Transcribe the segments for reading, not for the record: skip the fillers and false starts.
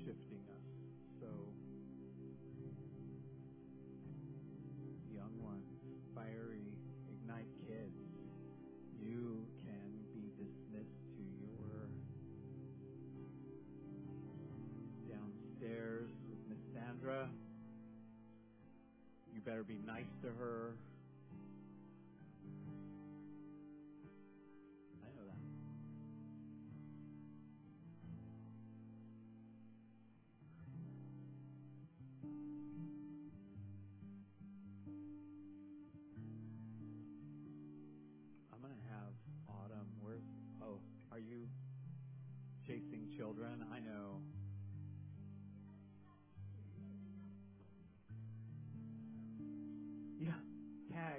shifting us. So, young ones, fiery, ignite kids, you can be dismissed to your downstairs with Miss Sandra. You better be nice to her. I know that. I'm going to have Autumn. Are you chasing children? I know. Yeah, tag.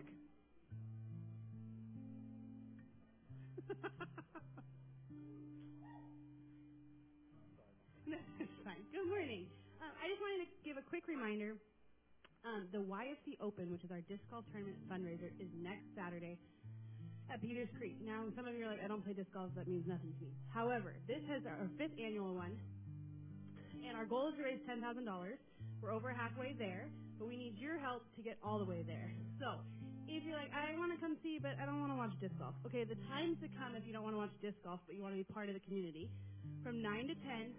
That's fine. Good morning. I just wanted to give a quick reminder. The YFC Open, which is our disc golf tournament fundraiser, is next Saturday at Peters Creek. Now, some of you are like, I don't play disc golf, that means nothing to me. However, this is our 5th annual one, and our goal is to raise $10,000. We're over halfway there, but we need your help to get all the way there. So, if you're like, I want to come see, but I don't want to watch disc golf. Okay, the time's to come if you don't want to watch disc golf, but you want to be part of the community. From 9 to 10,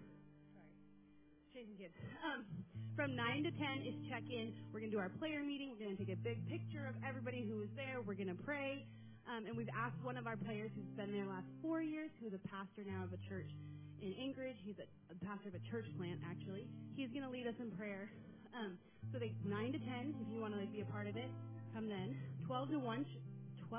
chasing kids. From 9 to 10 is check-in. We're going to do our player meeting. We're going to take a big picture of everybody who was there. We're going to pray. And we've asked one of our players who's been there the last 4 years, who's a pastor now of a church in Anchorage. He's a pastor of a church plant, actually. He's going to lead us in prayer. So 9 to 10, if you want to be a part of it, come then. 12 to 1 is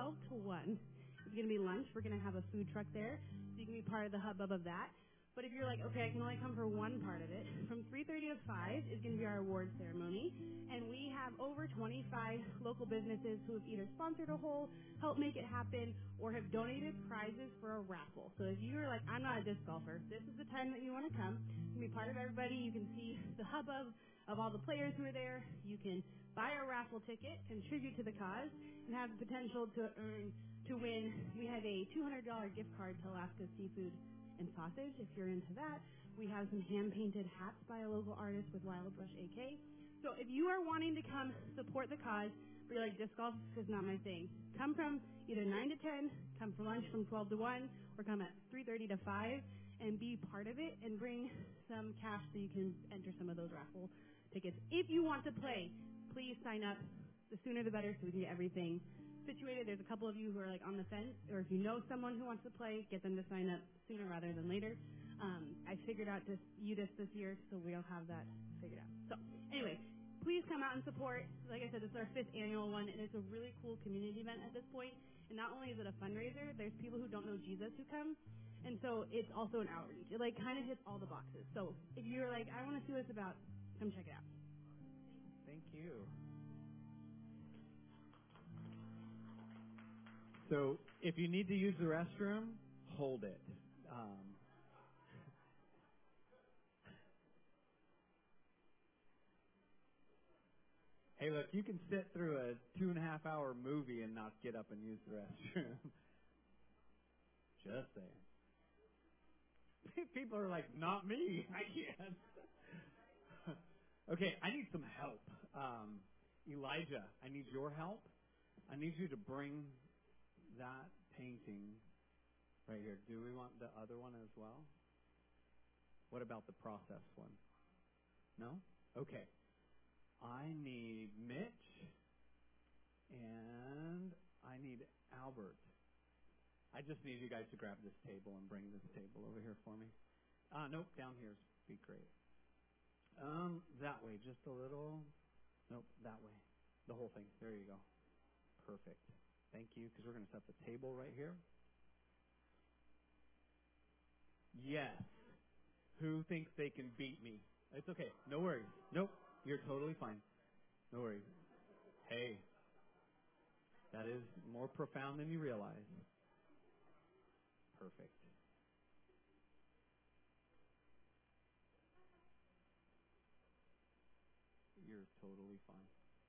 going to be lunch. We're going to have a food truck there, so you can be part of the hubbub of that. But if you're like, okay, I can only come for one part of it, from 3:30 to 5 is going to be our award ceremony. And we have over 25 local businesses who have either sponsored a hole, helped make it happen, or have donated prizes for a raffle. So if you're like, I'm not a disc golfer, this is the time that you want to come. You can be part of everybody. You can see the hubbub of all the players who are there. You can buy a raffle ticket, contribute to the cause, and have the potential to win. We have a $200 gift card to Alaska Seafood and Sausage, if you're into that. We have some hand-painted hats by a local artist with Wild Brush AK. So if you are wanting to come support the cause, but you're like, disc golf is not my thing, come from either 9 to 10, come for lunch from 12 to 1, or come at 3:30 to 5 and be part of it and bring some cash so you can enter some of those raffle tickets. If you want to play, please sign up. The sooner the better so we can get everything situated. There's a couple of you who are like on the fence, or if you know someone who wants to play, get them to sign up sooner rather than later. I figured out UDIS this year, so we'll have that figured out. So anyway, please come out and support. Like I said, it's our 5th annual one, and it's a really cool community event at this point. And not only is it a fundraiser, there's people who don't know Jesus who come, and so it's also an outreach. It kind of hits all the boxes. So if you're like, I want to see what it's about, come check it out. Thank you. So if you need to use the restroom, hold it. Hey, look, you can sit through a 2.5-hour movie and not get up and use the restroom. Just saying. People are like, not me. I can't. Okay, I need some help. Elijah, I need your help. I need you to bring that painting right here. Do we want the other one as well? What about the process one? No? Okay. I need Mitch and I need Albert. I just need you guys to grab this table and bring this table over here for me. Nope, down here would be great. That way, just a little. Nope, that way. The whole thing. There you go. Perfect. Thank you, because we're going to set the table right here. Yes. Who thinks they can beat me? It's okay. No worries. Nope. You're totally fine. No worries. Hey. That is more profound than you realize. Perfect. You're totally fine.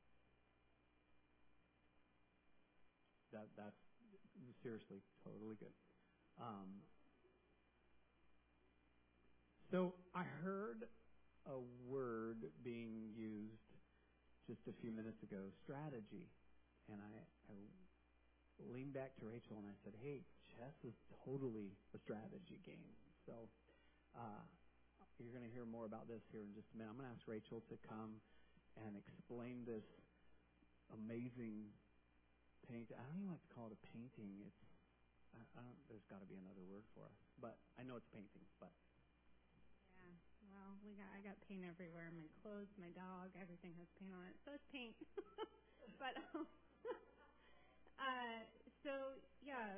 That's seriously totally good. So I heard a word being used just a few minutes ago, strategy. And I leaned back to Rachel and I said, hey, chess is totally a strategy game. So you're going to hear more about this here in just a minute. I'm going to ask Rachel to come and explain this amazing paint. I don't even like to call it a painting. It's there's got to be another word for us, but I know it's a painting. But yeah, well, I got paint everywhere. My clothes, my dog, everything has paint on it, so it's paint. But so yeah,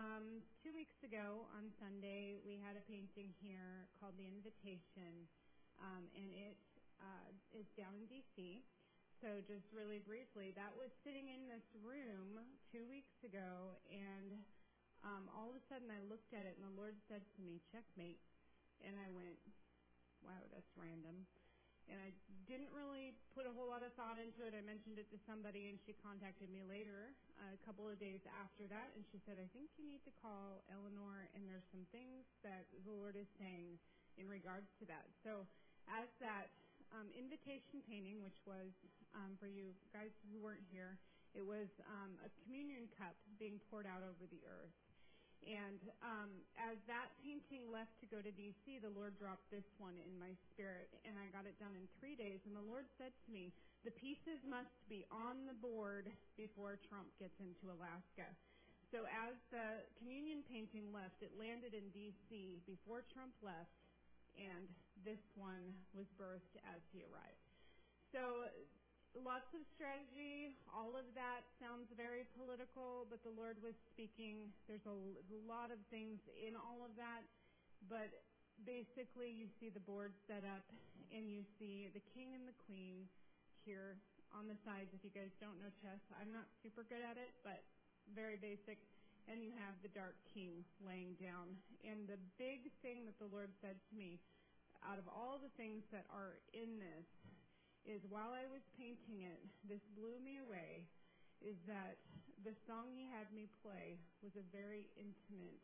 2 weeks ago on Sunday we had a painting here called The Invitation, and it is down in D.C. So just really briefly, that was sitting in this room 2 weeks ago, and all of a sudden I looked at it, and the Lord said to me, checkmate. And I went, wow, that's random. And I didn't really put a whole lot of thought into it. I mentioned it to somebody, and she contacted me later, a couple of days after that, and she said, I think you need to call Eleanor, and there's some things that the Lord is saying in regards to that. So as that invitation painting, which was, for you guys who weren't here, it was a communion cup being poured out over the earth. And as that painting left to go to D.C., the Lord dropped this one in my spirit, and I got it done in 3 days. And the Lord said to me, the pieces must be on the board before Trump gets into Alaska. So as the communion painting left, it landed in D.C. before Trump left, and this one was birthed as he arrived. So lots of strategy, all of that sounds very political, but the Lord was speaking. There's a lot of things in all of that, but basically you see the board set up, and you see the king and the queen here on the sides. If you guys don't know chess, I'm not super good at it, but very basic. And you have the dark king laying down. And the big thing that the Lord said to me, out of all the things that are in this, is while I was painting it, this blew me away, is that the song he had me play was a very intimate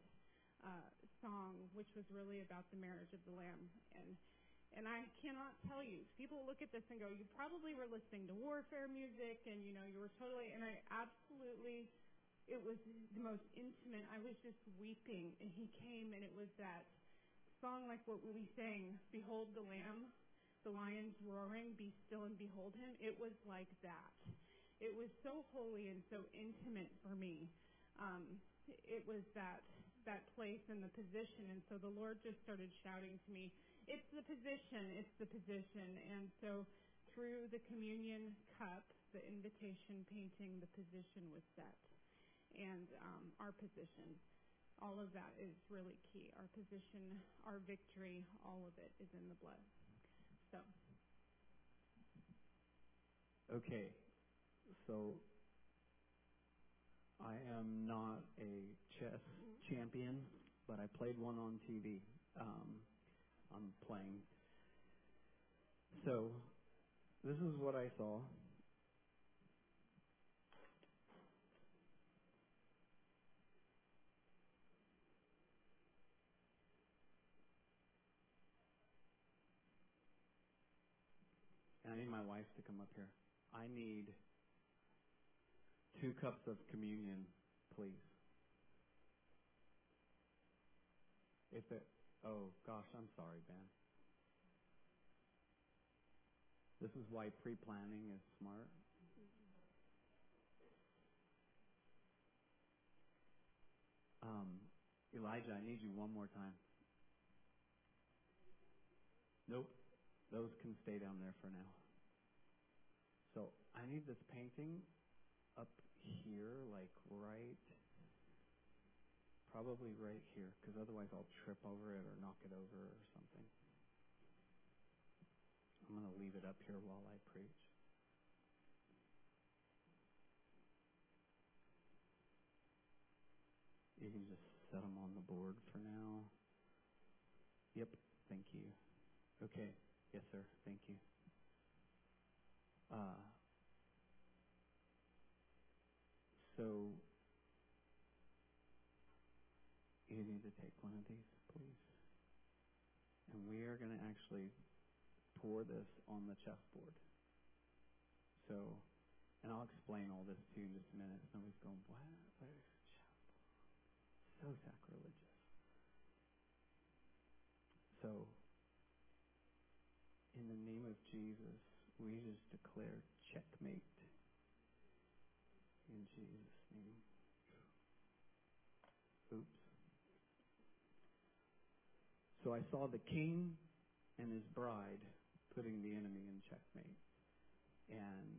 song, which was really about the marriage of the Lamb. And I cannot tell you, people look at this and go, you probably were listening to warfare music, and you were totally, and I absolutely, it was the most intimate. I was just weeping, and he came, and it was that song like what we sang, Behold the Lamb, the lion's roaring, be still and behold him. It was like that. It was so holy and so intimate for me. It was that place and the position. And so the Lord just started shouting to me, it's the position, it's the position. And so through the communion cup, the invitation painting, the position was set. And our position, all of that is really key. Our position, our victory, all of it is in the blood. So. Okay, so I am not a chess champion, but I played one on TV. I'm playing. So this is what I saw. And I need my wife to come up here. I need 2 cups of communion, please. Oh gosh, I'm sorry, Ben. This is why pre-planning is smart. Elijah, I need you one more time. Nope. Those can stay down there for now. So I need this painting up here, like probably right here, because otherwise I'll trip over it or knock it over or something. I'm going to leave it up here while I preach. You can just set them on the board for now. Yep, thank you. Okay, yes sir, thank you. So you need to take one of these, please. And we are going to actually pour this on the chessboard. So, and I'll explain all this to you in just a minute. Somebody's going, what? What is chessboard? So sacrilegious. So, in the name of Jesus, we just declare checkmate. In Jesus' name. Oops. So I saw the king and his bride putting the enemy in checkmate. And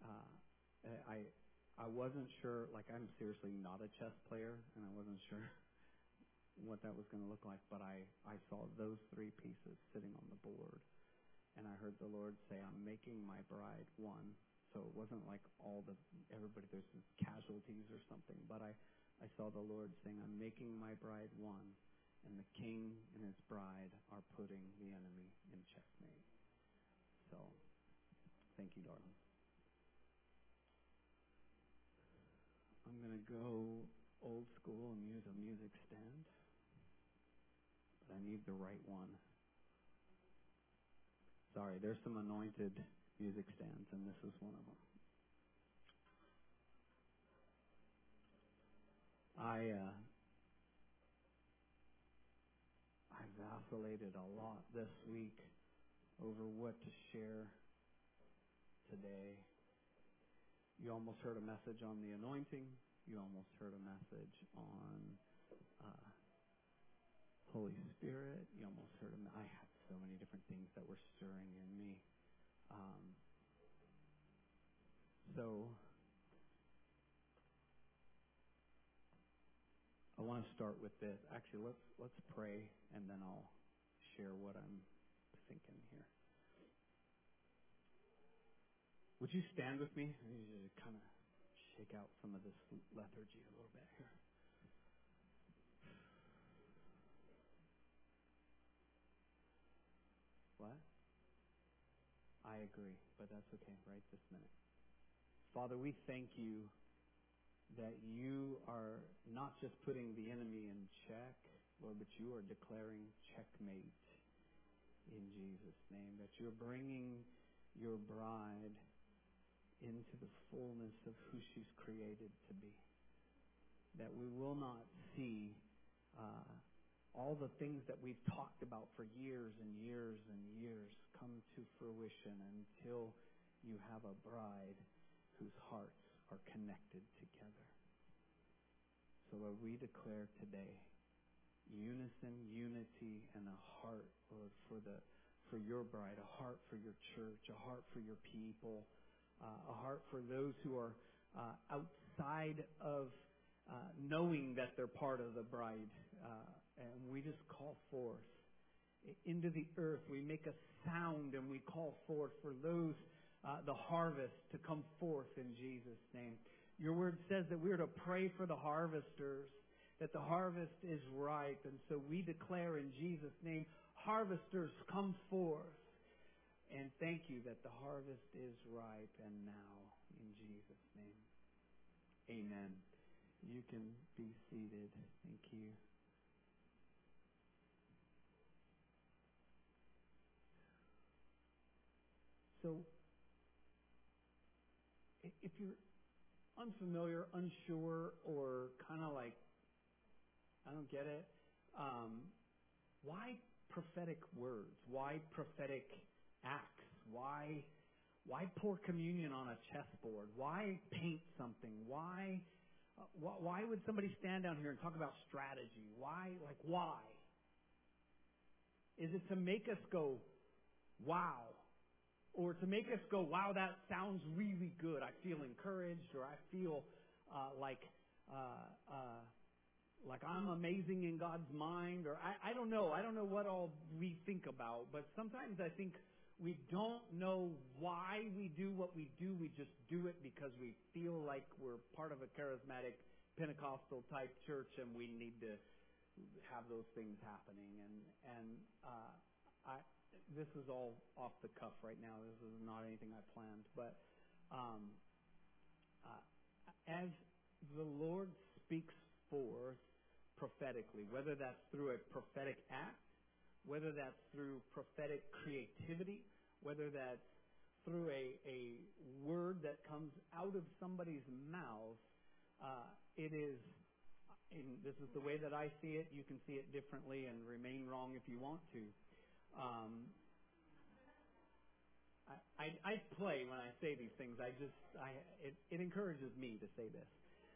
I wasn't sure, like I'm seriously not a chess player, and I wasn't sure what that was going to look like, but I saw those three pieces sitting on the board. And I heard the Lord say, I'm making my bride one. So it wasn't like everybody, there's casualties or something, but I saw the Lord saying, I'm making my bride one, and the king and his bride are putting the enemy in checkmate. So, thank you, darling. I'm going to go old school and use a music stand, but I need the right one. Sorry, there's some anointed music stands, and this is one of them. I vacillated a lot this week over what to share today. You almost heard a message on the anointing. You almost heard a message on Holy Spirit. You almost heard I had so many different things that were stirring in me. So I want to start with this. Actually, let's pray, and then I'll share what I'm thinking here. Would you stand with me? I need you to kind of shake out some of this lethargy a little bit here. What? I agree, but that's okay right this minute. Father, we thank you that you are not just putting the enemy in check, Lord, but you are declaring checkmate in Jesus' name, that you're bringing your bride into the fullness of who she's created to be, that we will not see all the things that we've talked about for years and years and years come to fruition until you have a bride whose hearts are connected together. So Lord, we declare today unison, unity, and a heart, Lord, for your bride, a heart for your church, a heart for your people, a heart for those who are outside of knowing that they're part of the bride. And we just call forth into the earth. We make a sound and we call forth for those, the harvest to come forth in Jesus' name. Your word says that we're to pray for the harvesters, that the harvest is ripe. And so we declare in Jesus' name, harvesters come forth. And thank you that the harvest is ripe and now in Jesus' name. Amen. You can be seated. Thank you. So, if you're unfamiliar, unsure, or kind of like, I don't get it, why prophetic words? Why prophetic acts? Why pour communion on a chessboard? Why paint something? Why would somebody stand down here and talk about strategy? Why? Is it to make us go, wow? Or to make us go, wow, that sounds really good. I feel encouraged, or I feel like I'm amazing in God's mind, or I don't know. I don't know what all we think about, but sometimes I think we don't know why we do what we do. We just do it because we feel like we're part of a charismatic Pentecostal type church, and we need to have those things happening. This is all off the cuff right now. This is not anything I planned. But as the Lord speaks forth prophetically, whether that's through a prophetic act, whether that's through prophetic creativity, whether that's through a word that comes out of somebody's mouth. It is, and this is the way that I see it. You can see it differently and remain wrong if you want to. I play when I say these things. It encourages me to say this.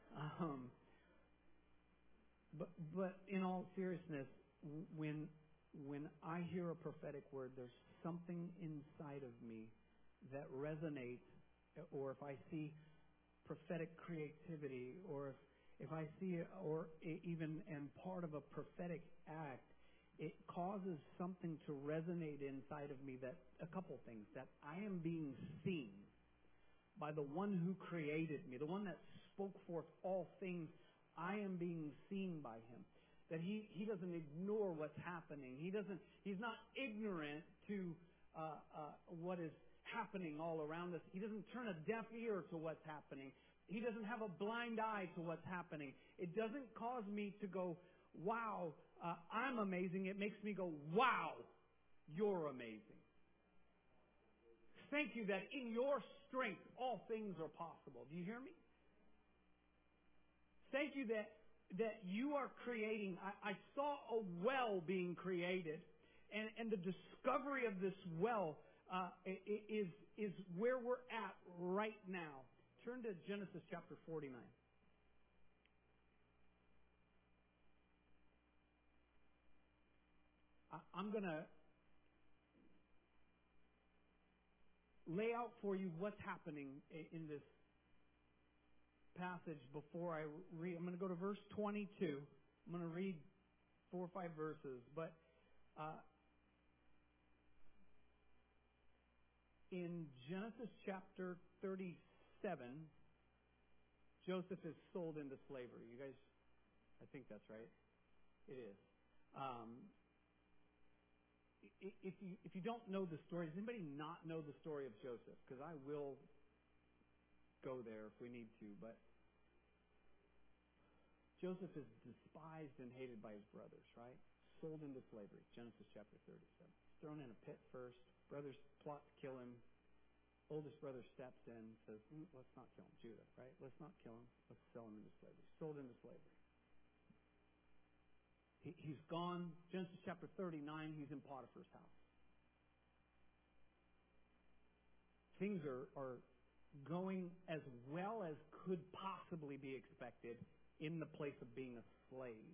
But in all seriousness, when I hear a prophetic word, there's something inside of me that resonates, or if I see prophetic creativity, or if I see, or even am part of a prophetic act, it causes something to resonate inside of me, that a couple things, that I am being seen by the one who created me, the one that spoke forth all things. I am being seen by him. That he doesn't ignore what's happening. He's not ignorant to what is happening all around us. He doesn't turn a deaf ear to what's happening. He doesn't have a blind eye to what's happening. It doesn't cause me to go, wow, I'm amazing. It makes me go, wow, you're amazing. Thank you that in your strength all things are possible. Do you hear me? Thank you that you are creating. I saw a well being created, and the discovery of this well is where we're at right now. Turn to Genesis chapter 49. I'm going to lay out for you what's happening in this passage before I read. I'm going to go to verse 22. I'm going to read 4 or 5 verses. But in Genesis chapter 37, Joseph is sold into slavery. You guys, I think that's right. It is. If you don't know the story, does anybody not know the story of Joseph? Because I will go there if we need to. But Joseph is despised and hated by his brothers, right? Sold into slavery. Genesis chapter 37. He's thrown in a pit first. Brothers plot to kill him. Oldest brother steps in and says, let's not kill him. Judah, right? Let's not kill him. Let's sell him into slavery. Sold into slavery. He's gone. Genesis chapter 39, he's in Potiphar's house. Things are going as well as could possibly be expected in the place of being a slave.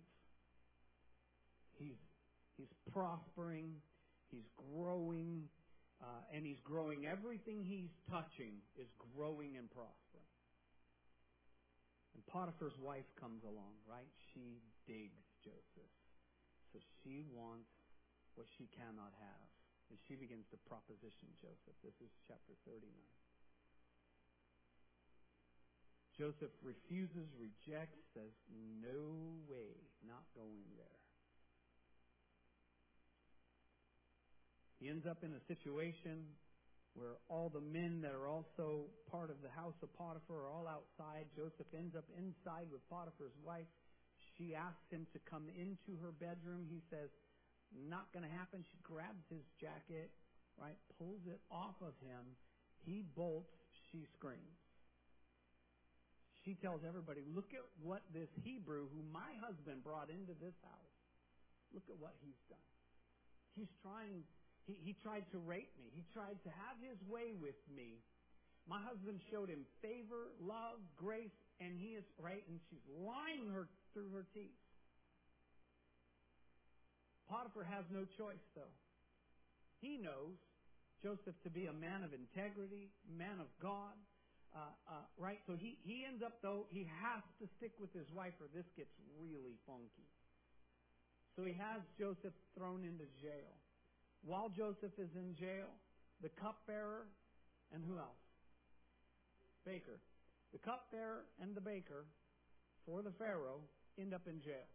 He's prospering. He's growing. And he's growing. Everything he's touching is growing and prospering. And Potiphar's wife comes along, right? She digs Joseph. So she wants what she cannot have. And she begins to proposition Joseph. This is chapter 39. Joseph refuses, rejects, says, no way, not going there. He ends up in a situation where all the men that are also part of the house of Potiphar are all outside. Joseph ends up inside with Potiphar's wife. She asks him to come into her bedroom. He says, not going to happen. She grabs his jacket, right, pulls it off of him. He bolts. She screams. She tells everybody, look at what this Hebrew, who my husband brought into this house, look at what he's done. He's trying, he tried to rape me. He tried to have his way with me. My husband showed him favor, love, grace, and he is, right, and she's lying her through her teeth. Potiphar has no choice, though. He knows Joseph to be a man of integrity, man of God, right? So he ends up, though, he has to stick with his wife or this gets really funky. So he has Joseph thrown into jail. While Joseph is in jail, the cupbearer and who else? Baker. The cupbearer and the baker for the Pharaoh end up in jail.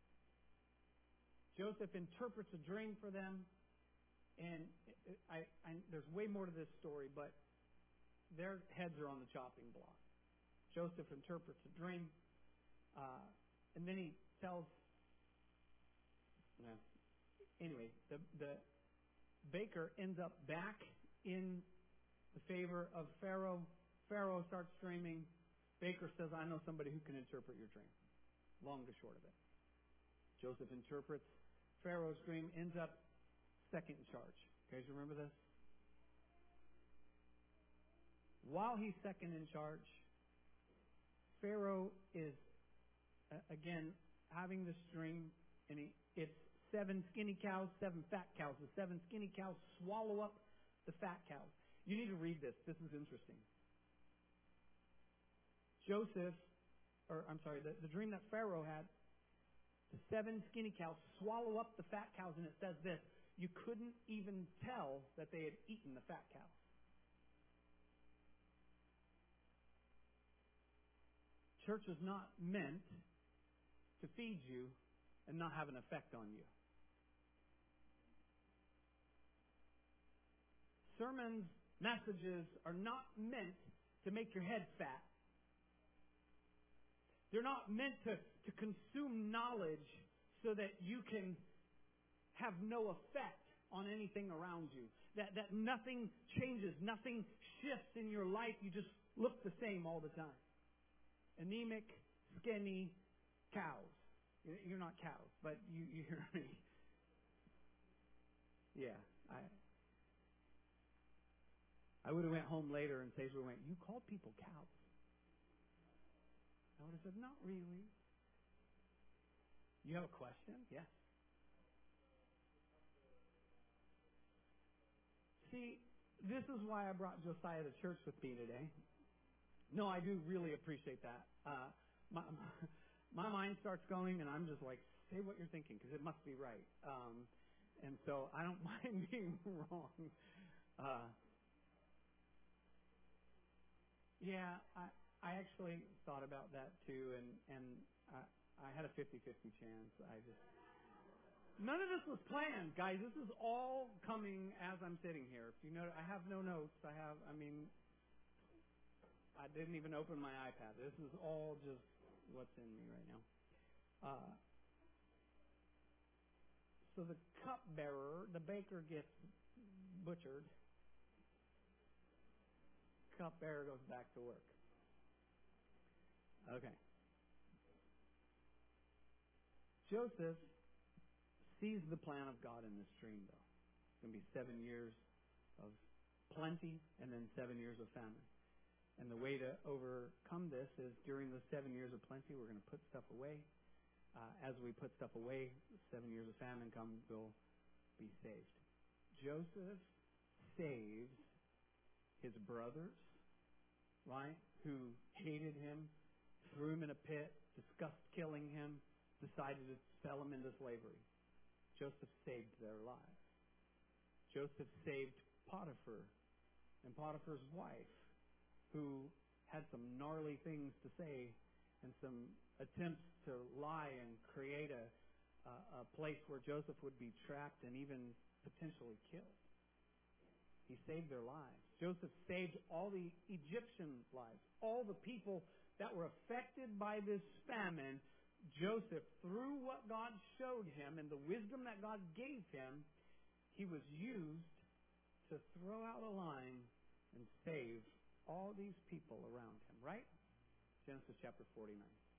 Joseph interprets a dream for them, and there's way more to this story, but their heads are on the chopping block. Joseph interprets a dream, and then he tells. Anyway, the baker ends up back in the favor of Pharaoh. Pharaoh starts dreaming. Baker says, I know somebody who can interpret your dream. Long to short of it. Joseph interprets Pharaoh's dream, ends up second in charge. You guys remember this? While he's second in charge, Pharaoh is, again, having this dream, and it's 7 skinny cows, 7 fat cows. The 7 skinny cows swallow up the fat cows. You need to read this. This is interesting. The dream that Pharaoh had, the 7 skinny cows swallow up the fat cows, and it says this: you couldn't even tell that they had eaten the fat cows. Church is not meant to feed you and not have an effect on you. Sermons, messages are not meant to make your head fat. They're not meant to consume knowledge so that you can have no effect on anything around you. That nothing changes, nothing shifts in your life. You just look the same all the time. Anemic, skinny cows. You're not cows, but you hear me. Yeah, I would have went home later and Cesar went, you called people cows. I would have said, not really. You have a question? Yes. See, this is why I brought Josiah to church with me today. No, I do really appreciate that. My mind starts going, and I'm just like, say what you're thinking, because it must be right. And so I don't mind being wrong. Yeah, I actually thought about that too, and I had a 50-50 chance. None of this was planned, guys. This is all coming as I'm sitting here. If you know, I have no notes. I didn't even open my iPad. This is all just what's in me right now. So the cupbearer, the baker gets butchered. Cupbearer goes back to work. Okay. Joseph sees the plan of God in this dream, though. It's going to be 7 years of plenty and then 7 years of famine. And the way to overcome this is during the 7 years of plenty, we're going to put stuff away. As we put stuff away, 7 years of famine come, we'll be saved. Joseph saves his brothers, right, who hated him, threw him in a pit, discussed killing him, decided to sell him into slavery. Joseph saved their lives. Joseph saved Potiphar and Potiphar's wife, who had some gnarly things to say and some attempts to lie and create a place where Joseph would be trapped and even potentially killed. He saved their lives. Joseph saved all the Egyptian lives, all the people that were affected by this famine. Joseph, through what God showed him and the wisdom that God gave him, he was used to throw out a line and save all these people around him, right? Genesis chapter 49.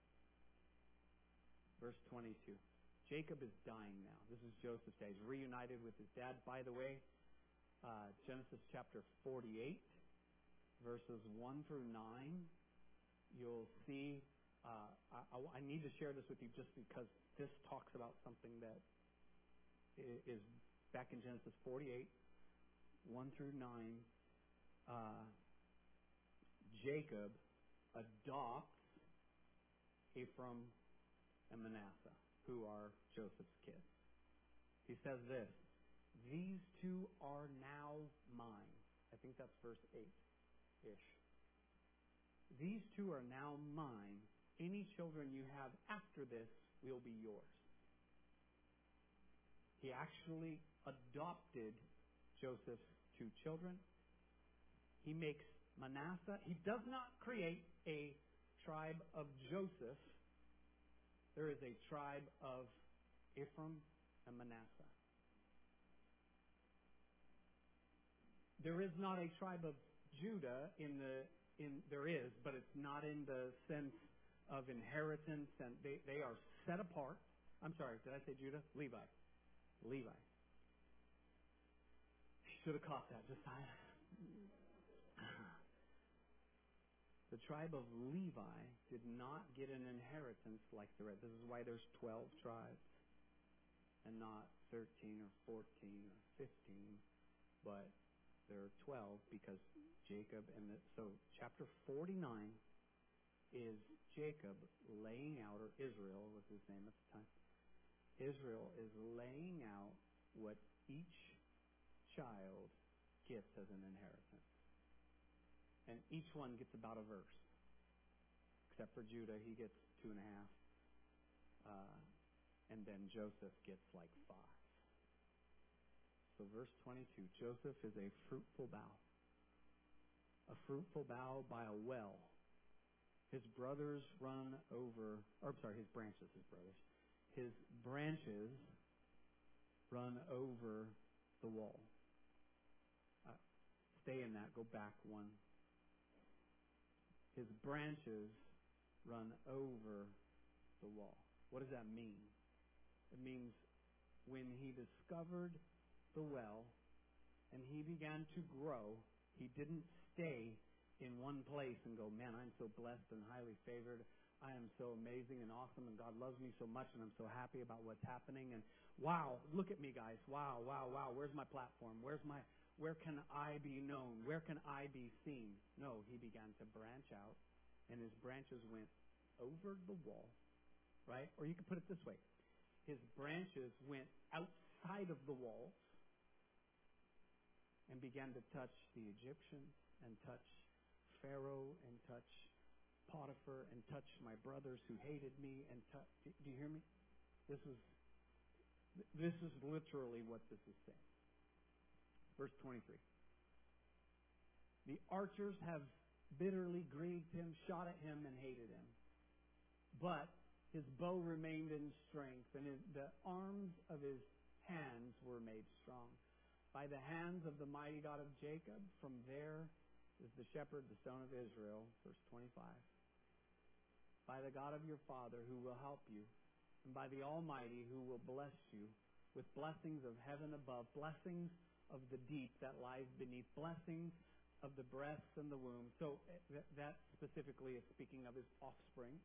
Verse 22. Jacob is dying now. This is Joseph's day. He's reunited with his dad. By the way, Genesis chapter 48, verses 1 through 9, you'll see, I need to share this with you just because this talks about something that is back in Genesis 48, 1 through 9. Jacob adopts Ephraim and Manasseh, who are Joseph's kids. He says this: these two are now mine. I think that's verse 8-ish. These two are now mine. Any children you have after this will be yours. He actually adopted Joseph's two children. He makes Manasseh. He does not create a tribe of Joseph. There is a tribe of Ephraim and Manasseh. There is not a tribe of Judah there is, but it's not in the sense of inheritance, and they are set apart. I'm sorry, did I say Judah? Levi. Should have caught that, Josiah. The tribe of Levi did not get an inheritance like the rest. This is why there's 12 tribes and not 13 or 14 or 15, but there are 12 because Jacob so chapter 49 is Jacob laying out, or Israel was his name at the time. Israel is laying out what each child gets as an inheritance. And each one gets about a verse. Except for Judah, he gets 2.5. And then Joseph gets like 5. So verse 22, Joseph is a fruitful bough. A fruitful bough by a well. His brothers run over, his branches, His branches run over the wall. Stay in that, go back one. His branches run over the wall. What does that mean? It means when he discovered the well and he began to grow, he didn't stay in one place and go, man, I'm so blessed and highly favored. I am so amazing and awesome, and God loves me so much, and I'm so happy about what's happening. And wow, look at me, guys. Wow. Where's my platform? Where can I be known? Where can I be seen? No, he began to branch out, and his branches went over the wall, right? Or you could put it this way. His branches went outside of the walls and began to touch the Egyptians and touch Pharaoh and touch Potiphar and touch my brothers who hated me and do you hear me? This is literally what this is saying. Verse 23. The archers have bitterly grieved him, shot at him, and hated him. But his bow remained in strength, and the arms of his hands were made strong. By the hands of the mighty God of Jacob, from there is the shepherd, the stone of Israel, verse 25. By the God of your father who will help you, and by the Almighty who will bless you with blessings of heaven above, blessings of the deep that lies beneath, blessings of the breasts and the womb. So that specifically is speaking of his offspring.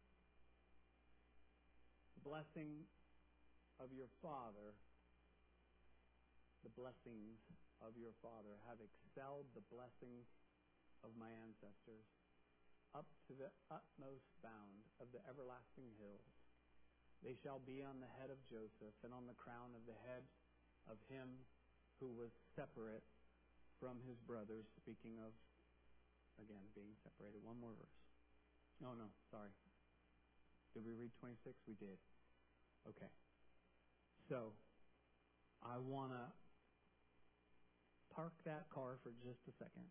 The blessing of your father, the blessings of your father have excelled the blessings of my ancestors up to the utmost bound of the everlasting hills. They shall be on the head of Joseph and on the crown of the head of him who was separate from his brothers. Speaking of, again, being separated. One more verse. No, sorry. Did we read 26? We did. Okay. So, I want to park that car for just a second.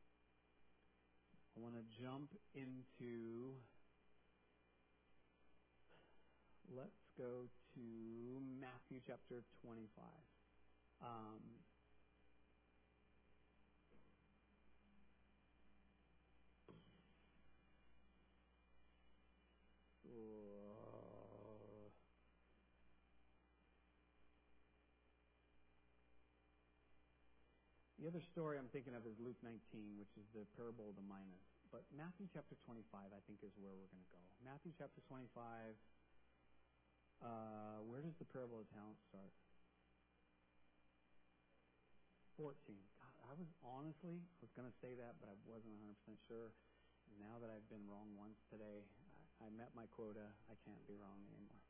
I want to jump into, let's go to Matthew chapter 25. The other story I'm thinking of is Luke 19, which is the parable of the minas. But Matthew chapter 25, I think, is where we're going to go. Matthew chapter 25, where does the parable of talents start? 14. God, I was going to say that, but I wasn't 100% sure. And now that I've been wrong once today, I met my quota. I can't be wrong anymore.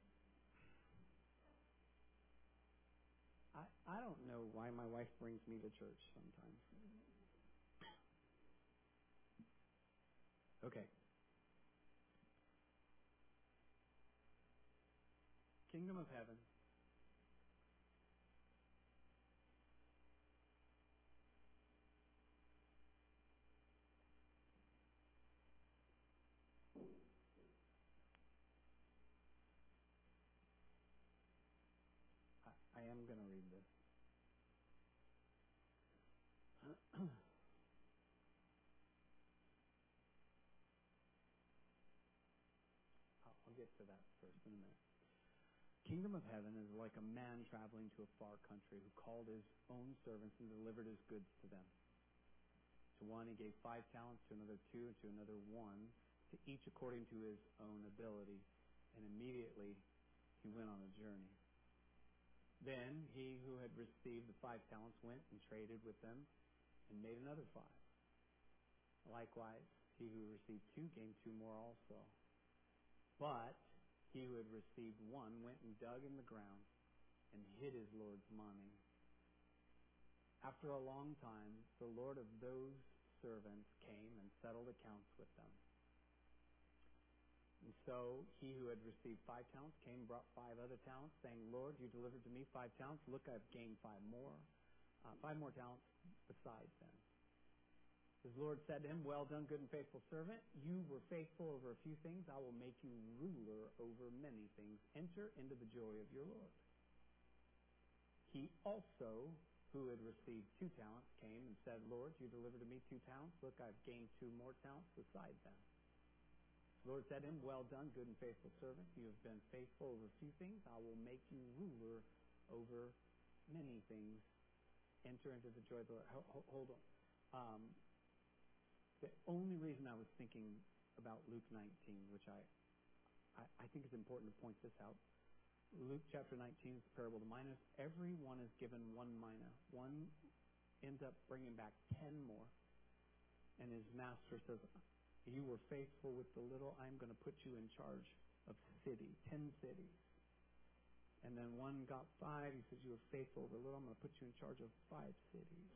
I don't know why my wife brings me to church sometimes. Okay. Kingdom of heaven. I am going to read this. get to that first in a minute. Kingdom of heaven is like a man traveling to a far country who called his own servants and delivered his goods to them. To one he gave 5 talents, to another 2, and to another 1, to each according to his own ability. And immediately he went on a journey. Then he who had received the 5 talents went and traded with them and made another 5. Likewise, he who received 2 gained 2 more also. But he who had received 1 went and dug in the ground and hid his Lord's money. After a long time, the Lord of those servants came and settled accounts with them. And so he who had received 5 talents came and brought 5 other talents, saying, Lord, you delivered to me 5 talents. Look, I've gained 5 more. 5 more talents besides them. His Lord said to him, well done, good and faithful servant. You were faithful over a few things. I will make you ruler over many things. Enter into the joy of your Lord. He also, who had received 2 talents, came and said, Lord, you delivered to me 2 talents. Look, I've gained 2 more talents beside them. The Lord said to him, well done, good and faithful servant. You have been faithful over a few things. I will make you ruler over many things. Enter into the joy of the Lord. Hold on. The only reason I was thinking about Luke 19, which I think is important to point this out. Luke chapter 19 is the parable of the minas. Everyone is given 1 mina. One ends up bringing back 10 more. And his master says, you were faithful with the little, I'm going to put you in charge of 10 cities. And then one got 5. He says, you were faithful over a little, I'm going to put you in charge of 5 cities.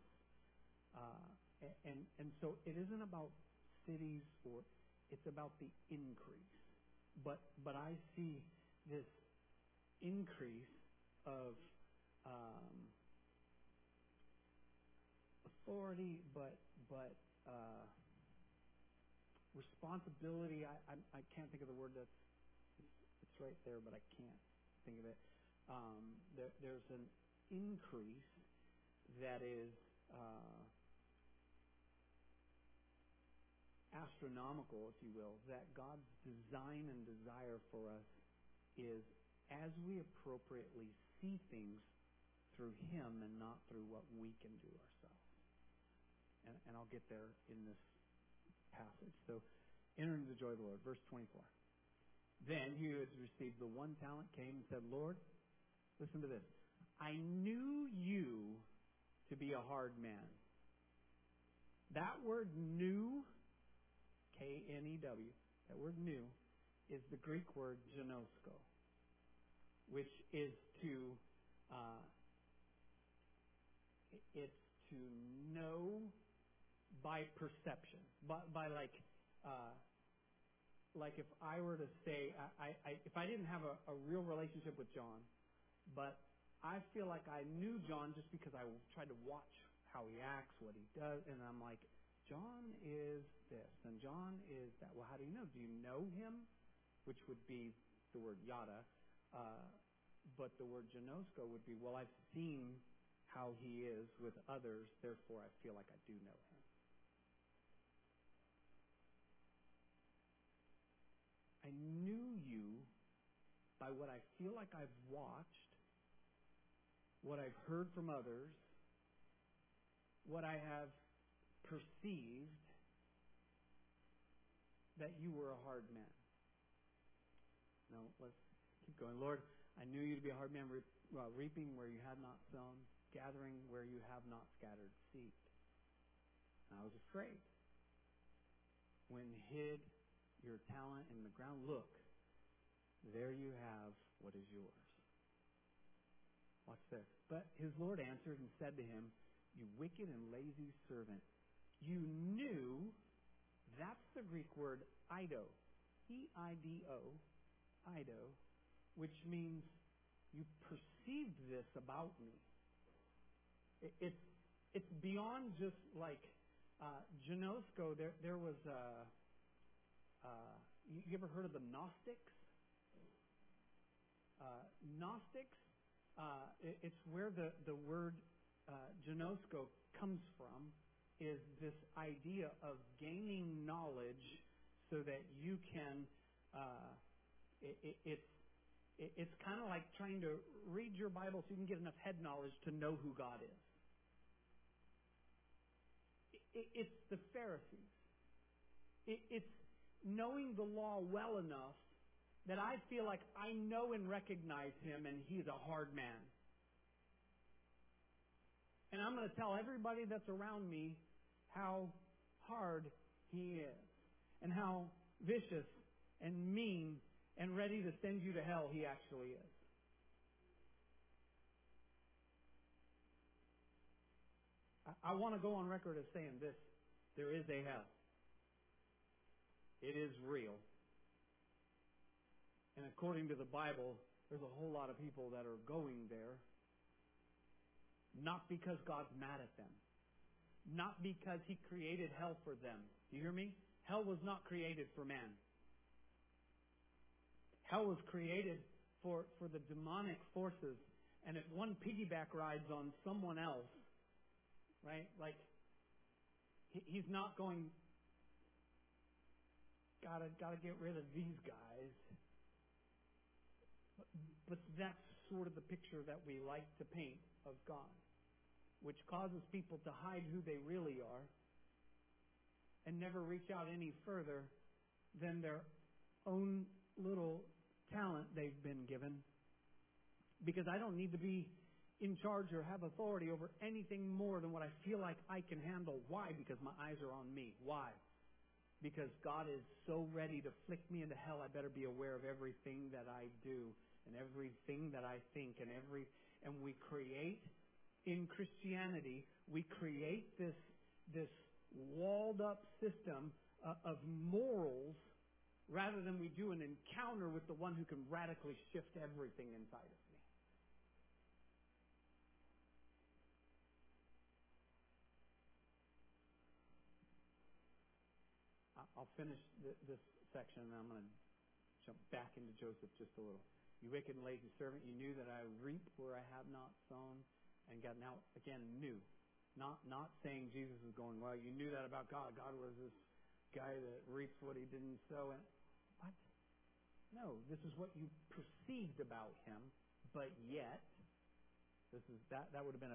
And so it isn't about cities, or it's about the increase. But I see this increase of authority, but responsibility. I can't think of the word it's right there, but I can't think of it. There's an increase that is astronomical, if you will, that God's design and desire for us is as we appropriately see things through Him and not through what we can do ourselves. And I'll get there in this passage. So, enter into the joy of the Lord. Verse 24. Then he who had received the 1 talent came and said, Lord, listen to this. I knew you to be a hard man. That word knew, K-N-E-W, that word knew, is the Greek word ginosko, which is to, it's to know by perception, by like if I were to say, if I didn't have a real relationship with John, but I feel like I knew John just because I tried to watch how he acts, what he does, and I'm like, John is this, and John is that. Well, how do you know? Do you know him? Which would be the word yada, but the word ginosko would be, well, I've seen how he is with others, therefore I feel like I do know him. I knew you by what I feel like I've watched, what I've heard from others, what I have perceived, that you were a hard man. Now, let's keep going. Lord, I knew you to be a hard man, reaping where you had not sown, gathering where you have not scattered seed. And I was afraid. When hid your talent in the ground, look, there you have what is yours. Watch this. But his Lord answered and said to him, you wicked and lazy servant, you knew, that's the Greek word ido, E-I-D-O, ido, which means you perceived this about me. It's beyond just like ginosko. There was you ever heard of the Gnostics? Gnostics, it's where the word ginosko comes from, is this idea of gaining knowledge so that you can It's kind of like trying to read your Bible so you can get enough head knowledge to know who God is. It's the Pharisees. It's knowing the law well enough that I feel like I know and recognize him, and he's a hard man. And I'm going to tell everybody that's around me how hard he is, and how vicious and mean and ready to send you to hell he actually is. I want to go on record as saying this: there is a hell. It is real. And according to the Bible, there's a whole lot of people that are going there, not because God's mad at them, not because he created hell for them. Do you hear me? Hell was not created for man. Hell was created for the demonic forces. And if one piggyback rides on someone else, right? Like, he's not going, gotta get rid of these guys. But that's sort of the picture that we like to paint of God, which causes people to hide who they really are and never reach out any further than their own little talent they've been given. Because I don't need to be in charge or have authority over anything more than what I feel like I can handle. Why? Because my eyes are on me. Why? Because God is so ready to flick me into hell, I better be aware of everything that I do and everything that I think and we create in Christianity, we create this walled up system of morals rather than we do an encounter with the one who can radically shift everything inside of me. I'll finish this section and I'm going to jump back into Joseph just a little. You wicked and lazy servant, you knew that I reap where I have not sown, and God now again knew, not saying Jesus was going, well, you knew that about God. God was this guy that reaps what he didn't sow. And what? No, this is what you perceived about him, but yet that would have been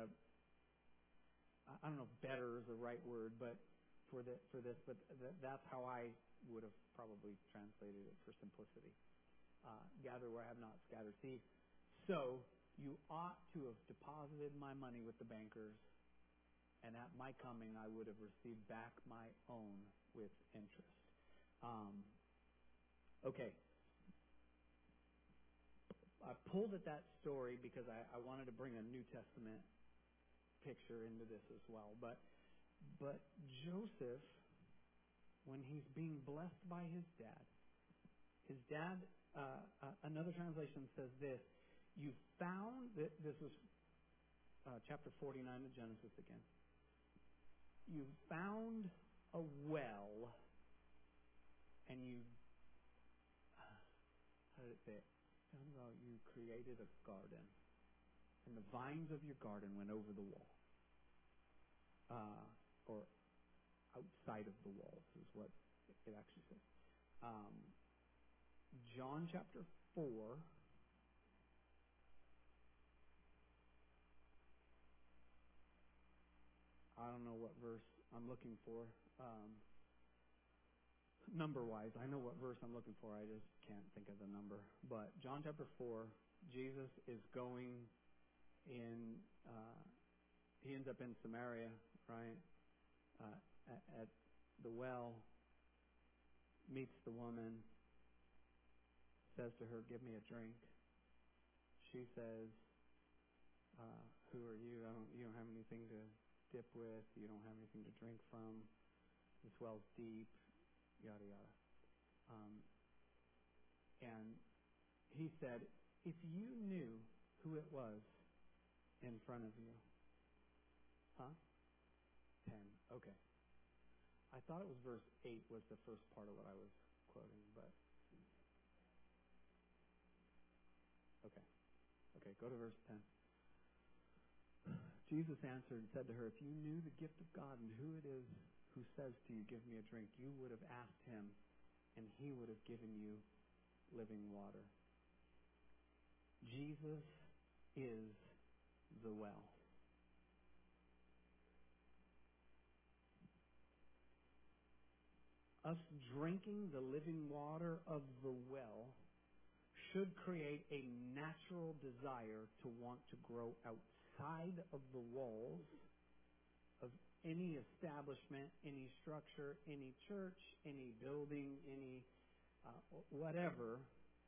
I don't know if better is the right word, but for this, but that's how I would have probably translated it for simplicity. Gather where I have not scattered seed. So you ought to have deposited my money with the bankers, and at my coming I would have received back my own with interest. Okay. I pulled at that story because I wanted to bring a New Testament picture into this as well. But Joseph, when he's being blessed by his dad, another translation says this: you found that this is chapter 49 of Genesis again. You found a well, and you how did it say it? You created a garden, and the vines of your garden went over the wall, or outside of the walls is what it actually says. John chapter 4. I don't know what verse I'm looking for. Number-wise, I know what verse I'm looking for. I just can't think of the number. But John chapter 4, Jesus is going in, he ends up in Samaria, right? At the well, meets the woman, says to her, give me a drink. She says, who are you? You don't have anything to dip with. You don't have anything to drink from. This well's deep, yada, yada. And he said, if you knew who it was in front of you. Huh? 10. Okay. I thought it was verse 8 was the first part of what I was quoting, but okay, go to verse 10. Jesus answered and said to her, if you knew the gift of God and who it is who says to you, give me a drink, you would have asked him, and he would have given you living water. Jesus is the well. Us drinking the living water of the well should create a natural desire to want to grow outside of the walls of any establishment, any structure, any church, any building, any whatever,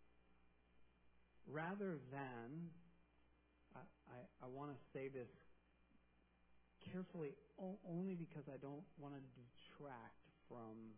rather than, I want to say this carefully only because I don't want to detract from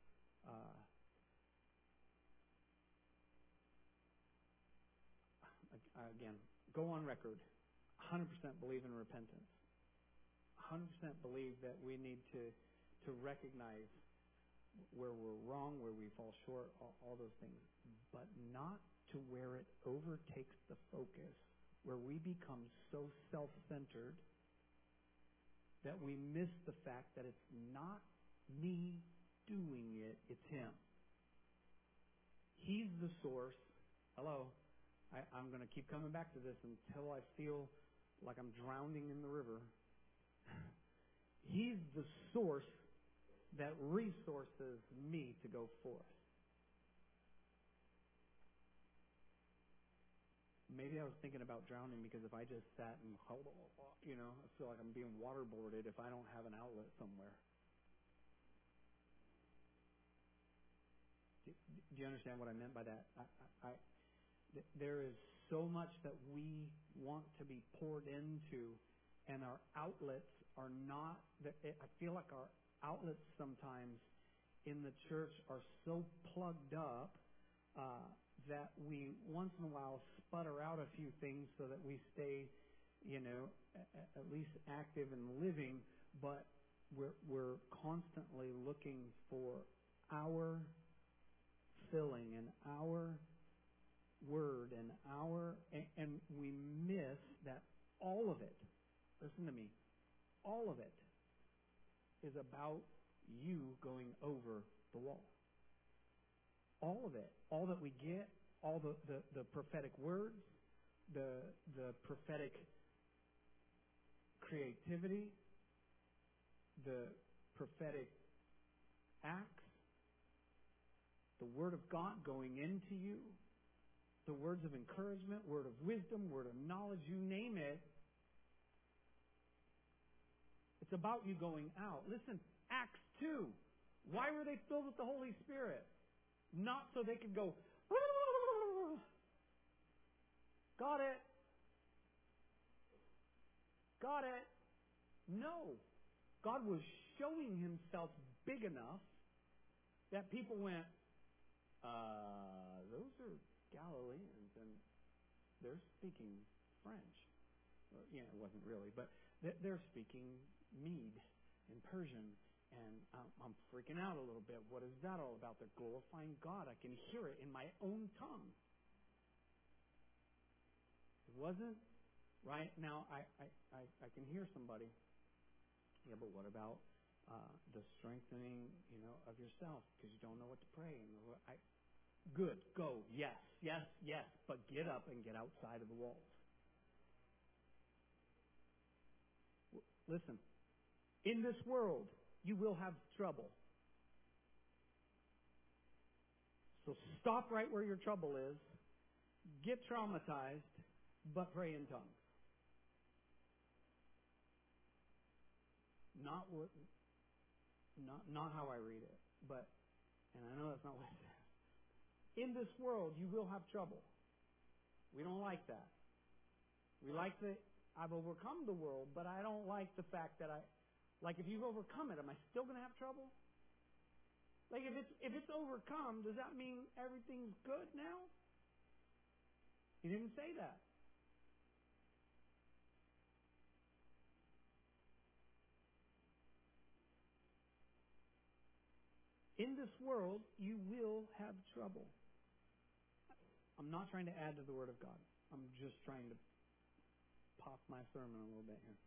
again, go on record, 100% believe in repentance. 100% believe that we need to recognize where we're wrong, where we fall short, all those things. But not to where it overtakes the focus, where we become so self-centered that we miss the fact that it's not me doing it, it's Him. He's the source. Hello. I'm going to keep coming back to this until I feel like I'm drowning in the river. He's the source that resources me to go forth. Maybe I was thinking about drowning because if I just sat and, I feel like I'm being waterboarded if I don't have an outlet somewhere. Do you understand what I meant by that? There is so much that we want to be poured into, and our outlets are not. I feel like our outlets sometimes in the church are so plugged up that we once in a while sputter out a few things so that we stay, at least active and living, but we're constantly looking for our filling and our word and we miss that all of it, listen to me, all of it is about you going over the wall. All of it. All that we get, all the prophetic words, the prophetic creativity, the prophetic acts, the Word of God going into you, the words of encouragement, word of wisdom, word of knowledge, you name it. It's about you going out. Listen, Acts 2. Why were they filled with the Holy Spirit? Not so they could go, got it. Got it. No. God was showing Himself big enough that people went, those are Galileans, and they're speaking French. It wasn't really, but they're speaking Mede in Persian, and I'm freaking out a little bit. What is that all about? They're glorifying God. I can hear it in my own tongue. It wasn't right now. I can hear somebody. Yeah, but what about the strengthening, of yourself because you don't know what to pray? And good, go, yes, but get up and get outside of the walls. Listen, in this world, you will have trouble. So stop right where your trouble is, get traumatized, but pray in tongues. Not how I read it, but, and I know that's not what it says. In this world, you will have trouble. We don't like that. We like that I've overcome the world, but I don't like the fact that if you've overcome it, am I still going to have trouble? Like if it's overcome, does that mean everything's good now? He didn't say that. In this world, you will have trouble. I'm not trying to add to the Word of God. I'm just trying to pop my sermon a little bit here.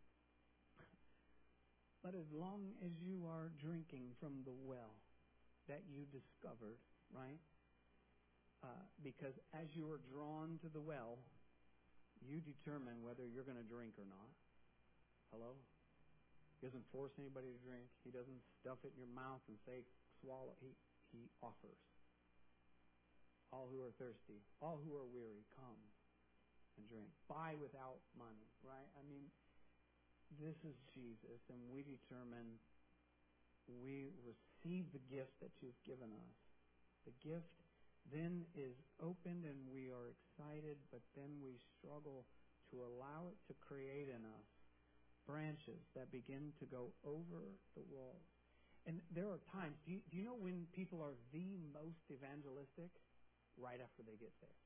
But as long as you are drinking from the well that you discovered, right? Because as you are drawn to the well, you determine whether you're going to drink or not. Hello? He doesn't force anybody to drink. He doesn't stuff it in your mouth and say, swallow. He offers. All who are thirsty, all who are weary, come and drink. Buy without money, right? I mean, this is Jesus, and we determine we receive the gift that you've given us. The gift then is opened and we are excited, but then we struggle to allow it to create in us branches that begin to go over the walls. And there are times, do you know when people are the most evangelistic? Right after they get saved.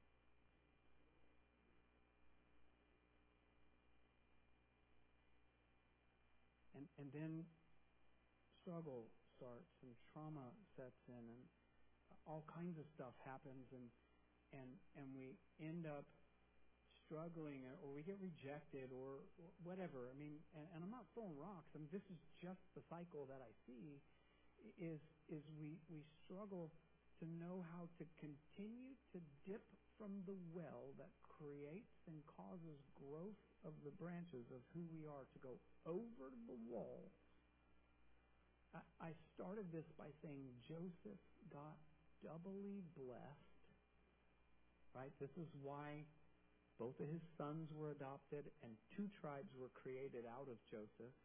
And then struggle starts and trauma sets in and all kinds of stuff happens and we end up struggling or we get rejected or whatever. I mean, and I'm not throwing rocks. I mean, this is just the cycle that I see is we struggle to know how to continue to dip from the well that creates and causes growth of the branches of who we are to go over the wall. I started this by saying Joseph got doubly blessed, right? This is why both of his sons were adopted and 2 tribes were created out of Joseph,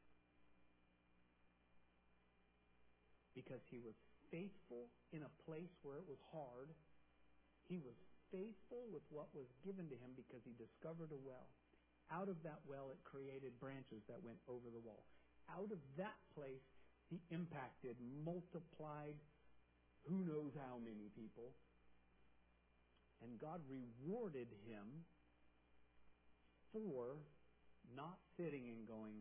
because he was faithful in a place where it was hard. He was faithful with what was given to him because he discovered a well. Out of that well, it created branches that went over the wall. Out of that place, he impacted, multiplied, who knows how many people. And God rewarded him for not sitting and going,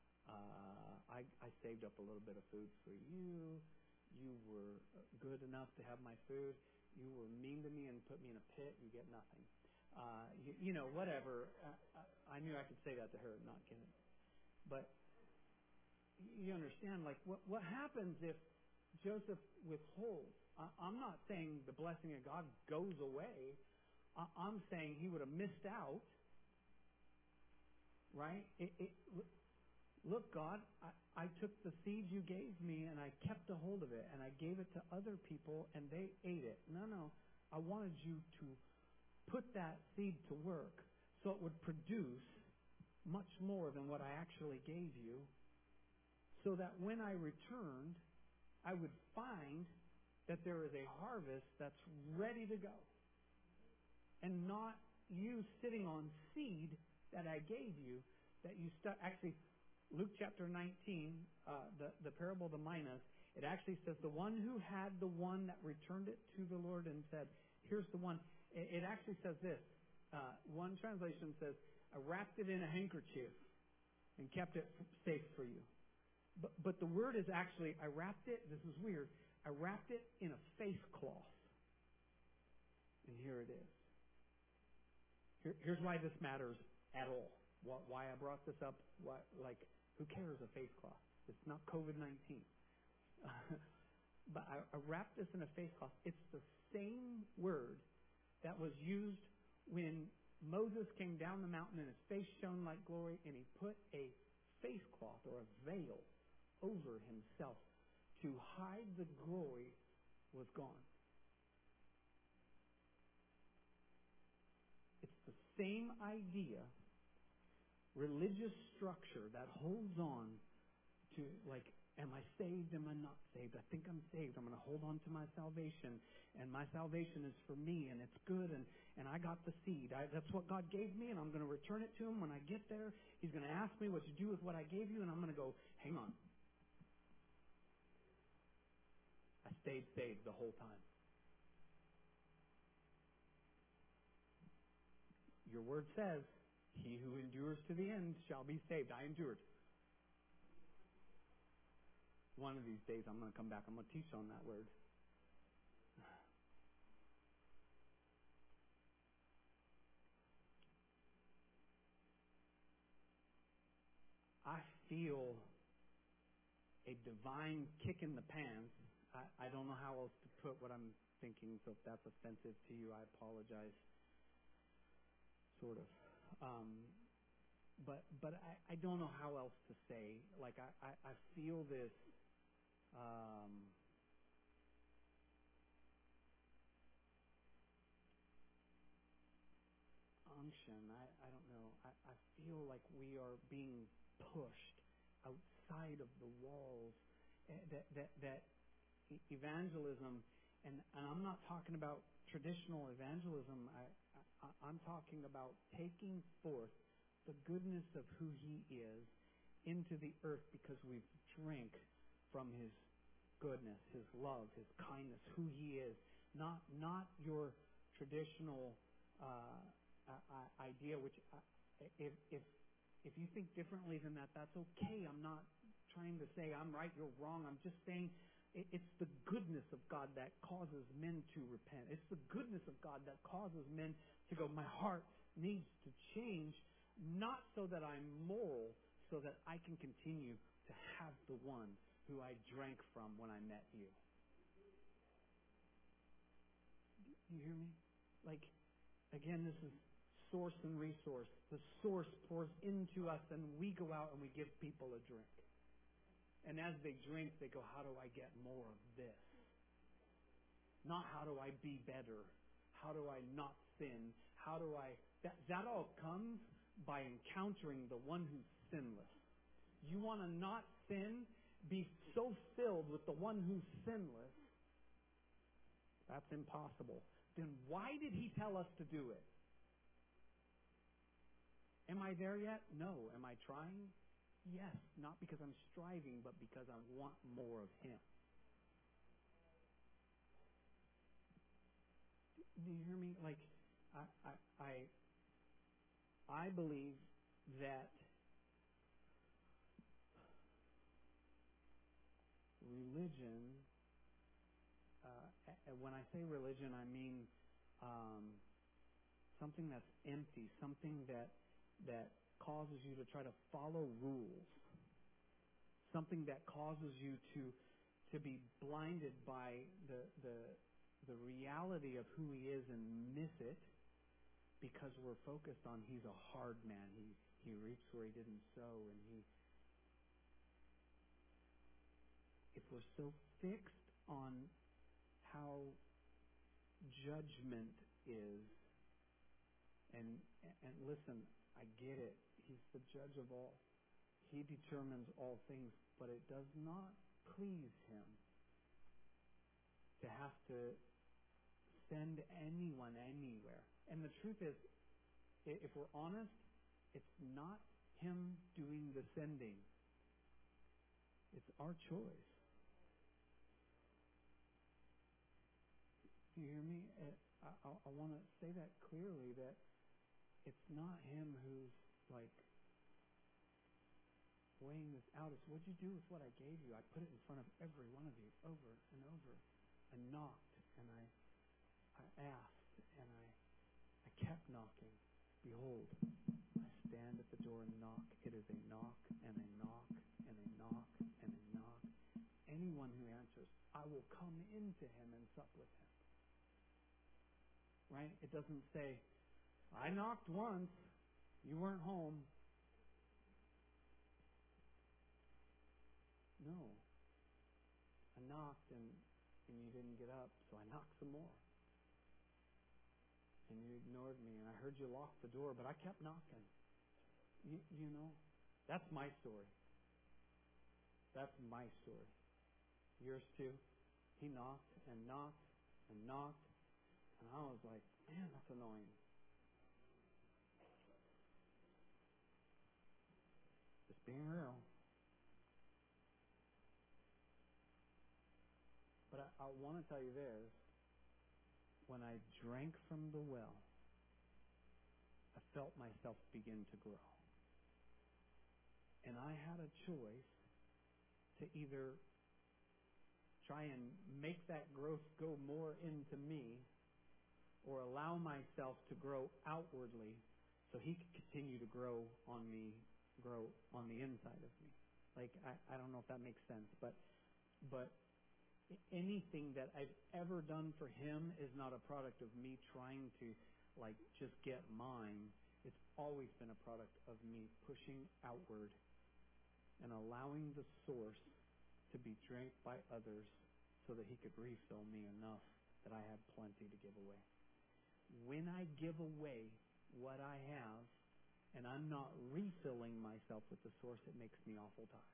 I saved up a little bit of food for you. You were good enough to have my food. You were mean to me and put me in a pit. You get nothing. Whatever. I knew I could say that to her, not kidding. But you understand, like, what happens if Joseph withholds? I'm not saying the blessing of God goes away. I'm saying he would have missed out, right? Look, God, I took the seed you gave me and I kept a hold of it and I gave it to other people and they ate it. No. I wanted you to put that seed to work so it would produce much more than what I actually gave you, so that when I returned, I would find that there is a harvest that's ready to go. And not you sitting on seed that I gave you, that you actually, Luke chapter 19, the parable of the minas, it actually says the one who had the one that returned it to the Lord and said, here's the one. It actually says this. One translation says, I wrapped it in a handkerchief and kept it safe for you. But the word is actually, I wrapped it, this is weird, I wrapped it in a face cloth. And here it is. Here's why this matters at all. Why I brought this up. Who cares a face cloth? It's not COVID-19. But I wrapped this in a face cloth. It's the same word that was used when Moses came down the mountain and his face shone like glory, and he put a face cloth or a veil over himself to hide the glory was gone. It's the same idea, religious structure that holds on to, like, am I saved? Am I not saved? I think I'm saved. I'm going to hold on to my salvation, and my salvation is for me, and it's good, and I got the seed. That's what God gave me, and I'm going to return it to him when I get there. He's going to ask me what to do with what I gave you, and I'm going to go, hang on. I stayed saved the whole time. Your word says, he who endures to the end shall be saved. I endured. One of these days I'm going to come back. I'm going to teach on that word. I feel a divine kick in the pants. I don't know how else to put what I'm thinking, so if that's offensive to you, I apologize. Sort of. But I don't know how else to say. Like, I feel this unction. I don't know. I feel like we are being pushed outside of the walls. That evangelism, and I'm not talking about traditional evangelism. I'm talking about taking forth the goodness of who He is into the earth because we've drank from His goodness, His love, His kindness, who He is. Not your traditional idea, which if you think differently than that, that's okay. I'm not trying to say I'm right, you're wrong. I'm just saying it's the goodness of God that causes men to repent. It's the goodness of God that causes men to go, my heart needs to change, not so that I'm moral, so that I can continue to have the one who I drank from when I met you. Do you hear me? Like, again, this is source and resource. The source pours into us, and we go out and we give people a drink. And as they drink, they go, how do I get more of this? Not how do I be better? How do I not sin? How do I... That all comes by encountering the one who's sinless. You want to not sin? Be so filled with the one who's sinless. That's impossible. Then why did He tell us to do it? Am I there yet? No. Am I trying? Yes. Not because I'm striving, but because I want more of Him. Do you hear me? Like, I believe that religion, when I say religion, I mean something that's empty, something that causes you to try to follow rules, something that causes you to be blinded by the reality of who He is and miss it because we're focused on He's a hard man. He reaps where He didn't sow, and if we're so fixed on how judgment is, and listen, I get it. He's the judge of all. He determines all things, but it does not please Him to have to send anyone anywhere. And the truth is, if we're honest, it's not Him doing the sending. It's our choice. Do you hear me? I want to say that clearly, that it's not Him who's like weighing this out. It's what'd you do with what I gave you? I put it in front of every one of you over and over. I knocked and I asked and I kept knocking. Behold, I stand at the door and knock. It is a knock and a knock and a knock and a knock. Anyone who answers, I will come into him and sup with him. Right? It doesn't say, I knocked once, you weren't home. No. I knocked and you didn't get up, so I knocked some more. And you ignored me, and I heard you lock the door, but I kept knocking. You know, that's my story. That's my story. Yours too. He knocked and knocked and knocked, and I was like, man, that's annoying. Just being real. But I want to tell you this. When I drank from the well, I felt myself begin to grow. And I had a choice to either try and make that growth go more into me or allow myself to grow outwardly so he could continue to grow on me, grow on the inside of me. Like, I don't know if that makes sense, but anything that I've ever done for him is not a product of me trying to just get mine. It's always been a product of me pushing outward and allowing the source to be drank by others so that he could refill me enough that I had plenty to give away. When I give away what I have and I'm not refilling myself with the source, it makes me awful tired.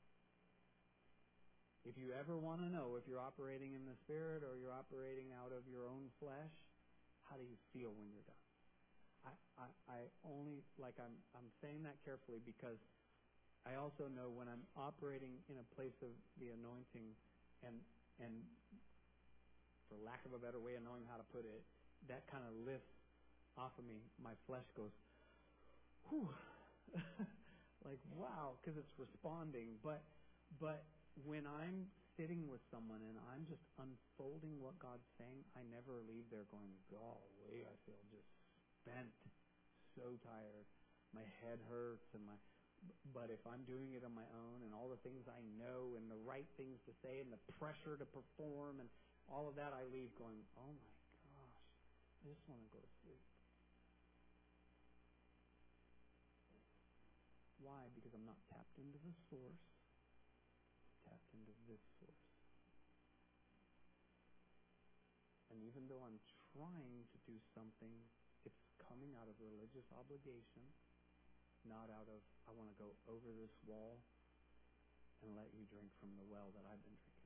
If you ever want to know if you're operating in the Spirit or you're operating out of your own flesh, how do you feel when you're done? I only, I'm saying that carefully because I also know when I'm operating in a place of the anointing and for lack of a better way of knowing how to put it, that kind of lifts off of me. My flesh goes, whew, wow, because it's responding. But when I'm sitting with someone and I'm just unfolding what God's saying, I never leave there going, golly, I feel just spent, so tired. My head hurts but if I'm doing it on my own and all the things I know and the right things to say and the pressure to perform and all of that, I leave going, oh my gosh, I just want to go to sleep. Why? Because I'm not tapped into the source. Tapped into this source. And even though I'm trying to do something, it's coming out of religious obligation, not out of, I want to go over this wall and let you drink from the well that I've been drinking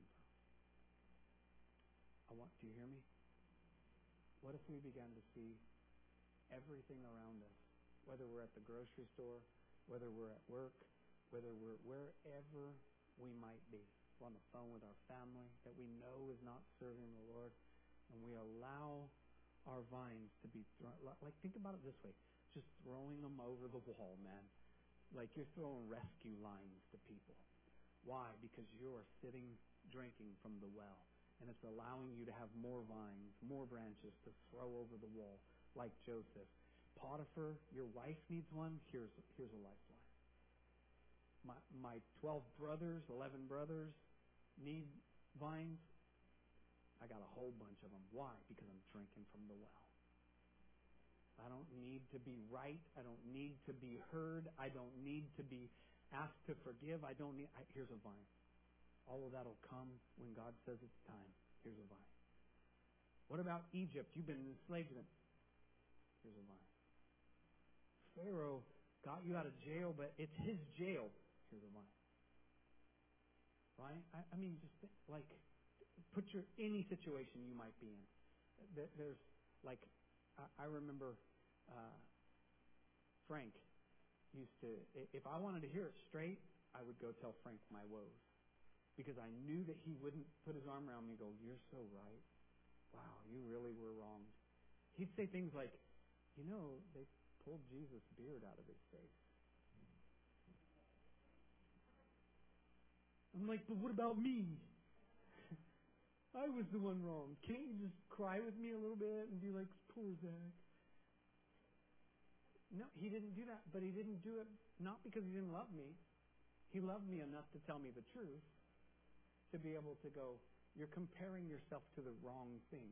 from. Do you hear me? What if we began to see everything around us, whether we're at the grocery store, whether we're at work, whether we're wherever we might be. We're on the phone with our family that we know is not serving the Lord, and we allow our vines to be thrown. Think about it this way. Just throwing them over the wall, man. Like you're throwing rescue lines to people. Why? Because you're sitting drinking from the well. And it's allowing you to have more vines, more branches to throw over the wall, like Joseph. Potiphar, your wife needs one. Here's a lifeline. My 12 brothers, 11 brothers need vines. I got a whole bunch of them. Why? Because I'm drinking from the well. I don't need to be right. I don't need to be heard. I don't need to be asked to forgive. Here's a vine. All of that will come when God says it's time. Here's a vine. What about Egypt? You've been enslaved to them. Here's a vine. Pharaoh got you out of jail, but it's his jail. Here's a vine. Right? I mean, just put any situation you might be in. There's I remember Frank used to, if I wanted to hear it straight, I would go tell Frank my woes. Because I knew that he wouldn't put his arm around me and go, you're so right. Wow, you really were wronged. He'd say things like, they pulled Jesus' beard out of his face. I'm like, but what about me? I was the one wrong. Can't you just cry with me a little bit and be like, poor Zach? No, he didn't do that. But he didn't do it not because he didn't love me. He loved me enough to tell me the truth, to be able to go, you're comparing yourself to the wrong thing.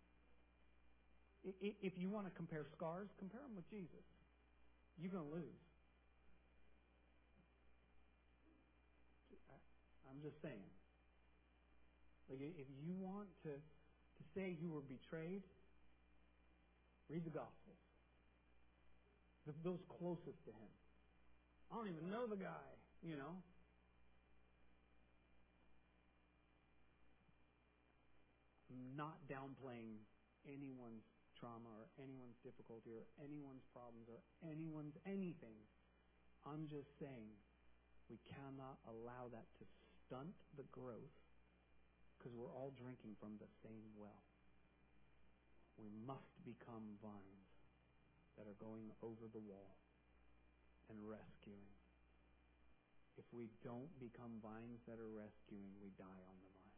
If you want to compare scars, compare them with Jesus. You're going to lose. I'm just saying. If you want to say you were betrayed, read the Gospels. Those closest to him. I don't even know the guy, I'm not downplaying anyone's trauma or anyone's difficulty or anyone's problems or anyone's anything. I'm just saying we cannot allow that to stunt the growth because we're all drinking from the same well. We must become vines that are going over the wall and rescuing. If we don't become vines that are rescuing, we die on the vine.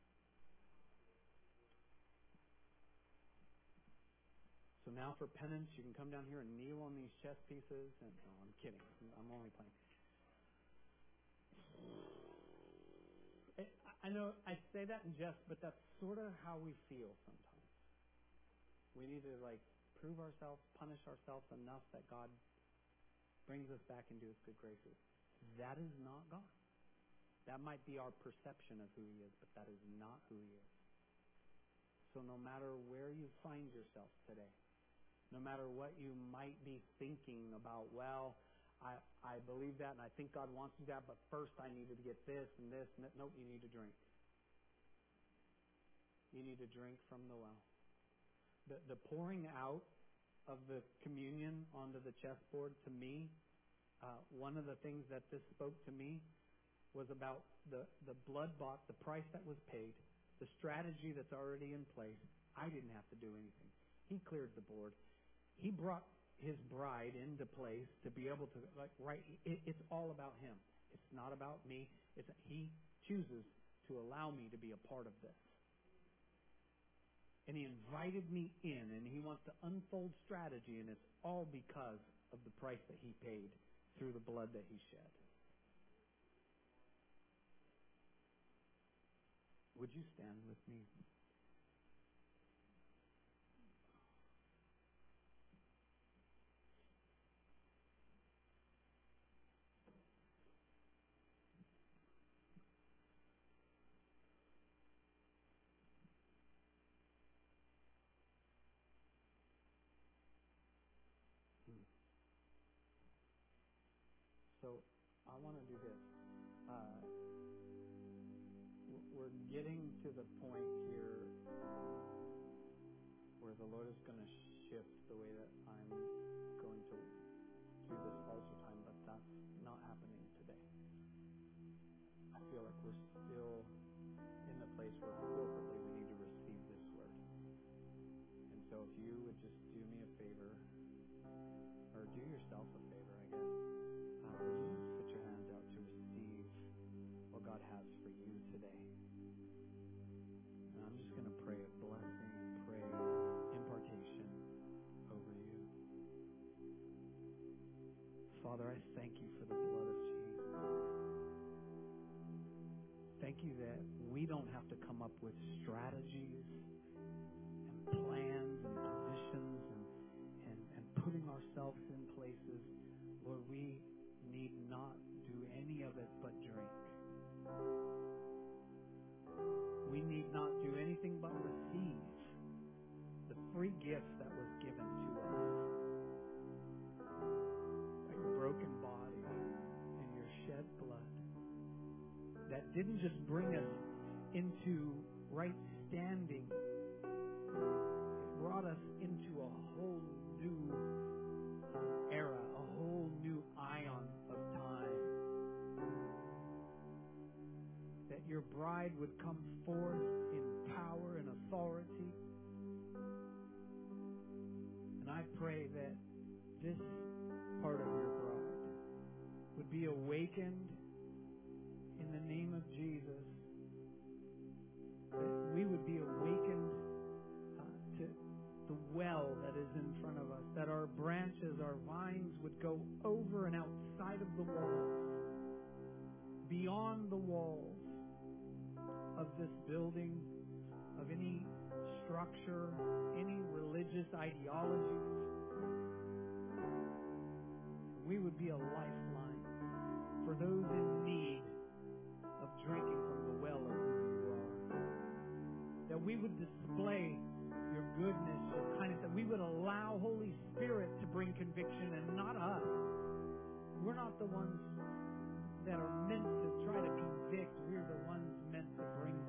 So now for penance, you can come down here and kneel on these chess pieces. And no, I'm kidding. I'm only playing. I know I say that in jest, but that's sort of how we feel sometimes. We need to prove ourselves, punish ourselves enough that God brings us back into His good graces. That is not God. That might be our perception of who He is, but that is not who He is. So no matter where you find yourself today, no matter what you might be thinking about, I believe that and I think God wants to do that, but first I needed to get this and this and that. Nope, you need to drink. You need to drink from the well. The pouring out of the communion onto the chessboard, to me, one of the things that this spoke to me was about the blood bought, the price that was paid, the strategy that's already in place. I didn't have to do anything. He cleared the board. He brought His bride into place to be able to, it's all about Him. It's not about me. He chooses to allow me to be a part of this. And He invited me in, and He wants to unfold strategy, and it's all because of the price that He paid through the blood that He shed. Would you stand with me? So I want to do this. We're getting to the point here where the Lord is going to shift the way that I'm going to do this altar time, but that's not happening today. I feel like we're still in the place where corporately we need to receive this word. And so if you would just do me a favor, or do yourself a favor, I guess. Would you just put your hands out to receive what God has for you today? And I'm just going to pray a blessing, pray impartation over you. Father, I thank you for the blood of Jesus. Thank you that we don't have to come up with strategies and plans and positions and putting ourselves in places. Lord, we need not do any of it but drink. We need not do anything but receive the free gift that was given to us. Like your broken body and your shed blood that didn't just bring us into right standing. It brought us into a whole new era, a whole new ion of time. That your bride would come forth in power and authority. And I pray that this part of your bride would be awakened in the name of Jesus. That we would be awakened to the well that is in front of us. That our branches, our vines would go over and outside of the walls, beyond the walls of this building, of any structure, any religious ideologies. We would be a lifeline for those in need of drinking from the well of who you are. That we would display your goodness, your kindness, that we would allow Holy Spirit to bring conviction and not us. We're not the ones that are meant to try to convict. We're the ones meant to bring